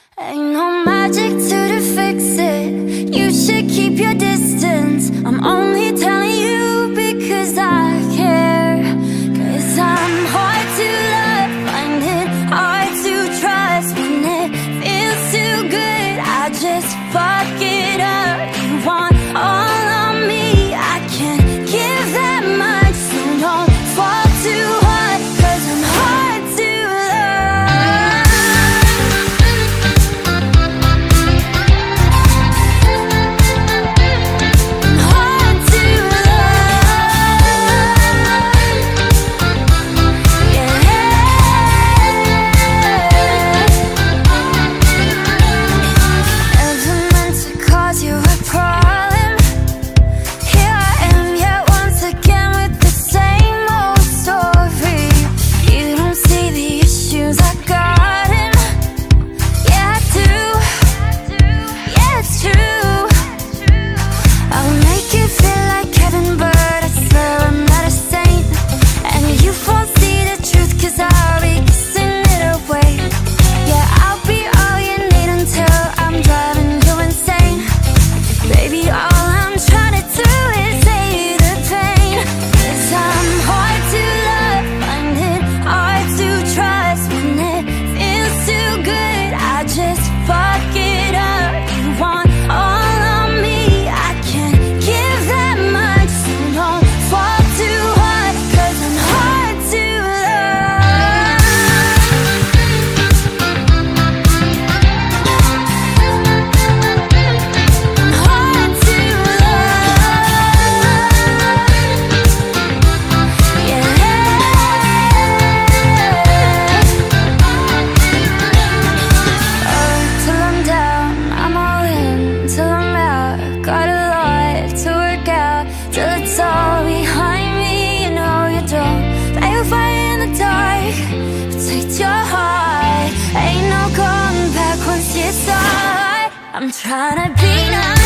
Ain't no magic to fix it. You should keep your distance. I'm only telling you because I care. 'Cause I'm hard to love, find it hard to trust. When it feels too good, I just fuck it up. You want all of me, I can't give that much. So don't fall too hard, 'cause I'm hard to love. I'm hard to love. Yeah. Never meant to cause you a problem. Here I am yet once again with the same old story. You don't see the issues I got in. Yeah, I do. Yeah, it's true. I'll make you feel like Kevin Bird. I swear I'm not a saint. And you won't see the truth, 'cause I'll be kissing it away. Yeah, I'll be all you need until I'm driving you insane. Baby, all I'm trying to do is save the pain. 'Cause I'm hard to love, find it hard to trust. When it feels too good, I just fuck it up. You want all of me, I can't give that much. So don't fall too hard, 'cause I'm hard to love. I'm hard to love. Yeah. Till I'm down, I'm all in. Till I'm out, got a lot to work out. Till it's all behind me, you know you don't play with fire in the dark. Protect your heart, ain't no going back once you start. I'm trying to be nice.